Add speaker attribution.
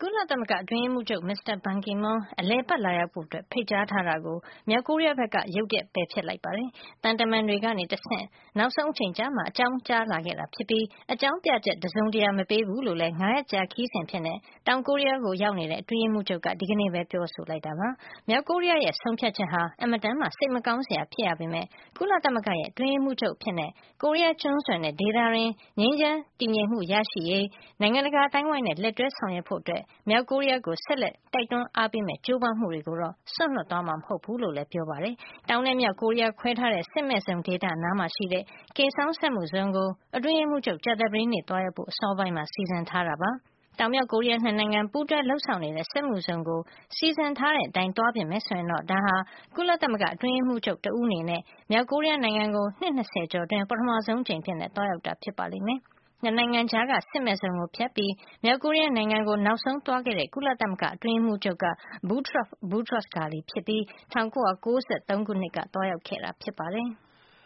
Speaker 1: ကုလသမဂ္ဂအတွင်းရေးမှူးချုပ် မစ္စတာဘန်ကီမွန်းအလည်ပတ်လာရောက်ဖို့ဖိတ်ကြားထားတာကိုမြောက်ကိုရီးယားဘက်ကရုတ်တရက်ပယ်ဖျက်လိုက်ပါတယ်။သံတမန်တွေကနေတဆင့်နောက်ဆုံးအချိန်ကျမှအကြောင်းကြားလာခဲ့တာဖြစ်ပြီးအကြောင်းပြချက်တစုံတရာမပေးဘူးလို့လည်း9 ရက်ကြာခရီးစဉ်ဖြစ်တဲ့တောင်ကိုရီးယားကိုရောက်နေတဲ့အတွင်းရေးမှူးချုပ်ကဒီကနေ့ပဲပြောဆိုလိုက်တာပါ။မြောက်ကိုရီးယားရဲ့ဆုံးဖြတ်ချက်ဟာအင်မတန်မှစိတ်မကောင်းစရာဖြစ်ရပေမဲ့ကုလသမဂ္ဂရဲ့အတွင်းရေးမှူးချုပ်ဖြစ်တဲ့ကိုရီးယားကျွန်းဆွယ်နဲ့ဒေသတွင်းငြိမ်းချမ်းတည်ငြိမ်မှုရရှိရေးနိုင်ငံတကာအတိုင်းဝိုင်းနဲ့လက်တွဲဆောင်ရွက်ဖို့အတွက်မြောက်ကိုရီးယားကိုဆက်လက်တိုက်တွန်းအားပေးမဲ့ကြိုးပမ်းမှုတွေကိုတော့စွန့်လွတ်သွားမှာမဟုတ်ဘူးလို့လည်းပြောပါတယ်။တောင်နဲ့မြောက်ကိုရီးယားခွဲထားတဲ့စစ်မဲ့ဇုံဒေသနားမှာရှိတဲ့ကေဆောင်းစက်မှုဇုံကိုအတွင်းရေးမှူးချုပ်ကြာသပတေးနေ့သွားရောက်ဖို့အစောပိုင်းမှာစီစဉ်ထားတာပါ။တောင်မြောက်ကိုရီးယားနှစ်နိုင်ငံပူးတွဲလှုပ်ဆောင်နေတဲ့စက်မှုဇုံကိုစီစဉ်ထားတဲ့အတိုင်းသွားပြင်မယ်ဆိုရင်တော့ဒါဟာကုလသမဂ္ဂအတွင်းရေးမှူးချုပ်တဦးအနေနဲ့မြောက်ကိုရီးယားနိုင်ငံကိုနှစ်20ကျော်အတွင်းပထမဆုံးအကြိမ်ဖြစ်သွားရောက်တာဖြစ်ပါလိမ့်မယ်။နှစ်နိုင်ငံကြားကစစ်မဲ့ဇုံကိုဖြတ်ပြီးမြောက်ကိုရီးယားနိုင်ငံကိုနောက်ဆုံးသွားခဲ့တဲ့ကုလသမဂ္ဂအတွင်းရေးမှူးချုပ်က Boutros Ghali ဖြစ်ပြီး1993 ခုနှစ်ကသွားရောက်ခဲ့တာဖြစ်ပါတယ်။